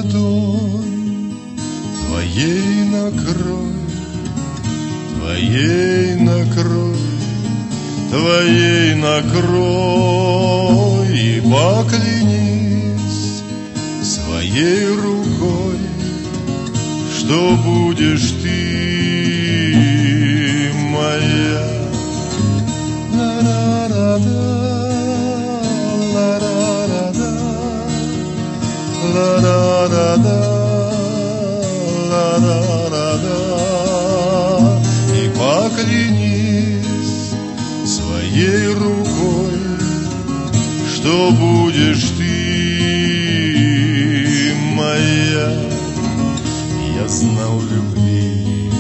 ладонь твоей накрой, твоей накрой, твоей накрой и поклянись своей рукой, что будешь ты моя. Ла-ра-ра-да, ла-ра-ра-да, ла-ра-ра-да, ла-ра-ра-да. И поклянись своей рукой, что будешь ты моя. Я знал любви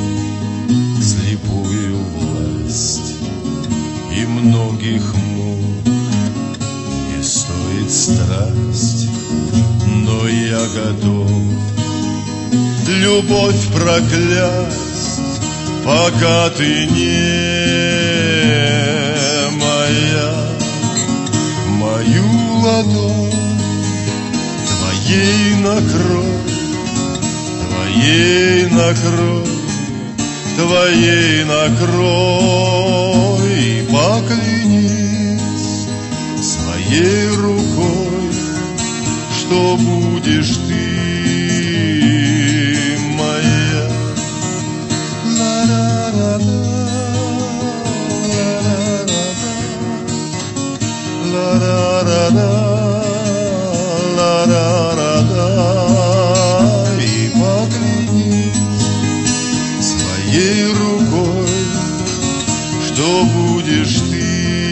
слепую власть и многих мук не стоит страсть, но я готов любовь проклясть, пока ты не моя. Мою ладонь твоей накрой, твоей накрой, твоей накрой и поклянись своей рукой, что будешь ты моя. Ла-ра-ра-да, ла-ра-ра-да, ла-ра-ра-да, и поклянись своей рукой, что будешь ты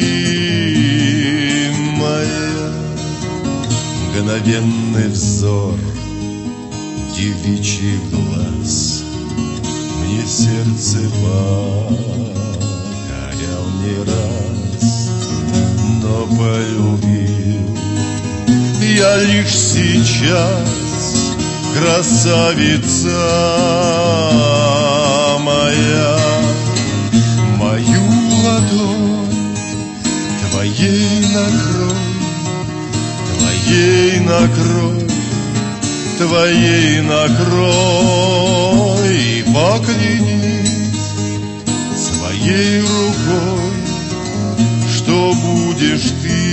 моя. Мгновенный взор девичий глаз мне сердце покорял не раз, но полюбил я лишь сейчас, красавица моя. Мою ладонь твоей накрой, твоей накрой, твоей накрой и поклянись своей рукой, что будешь ты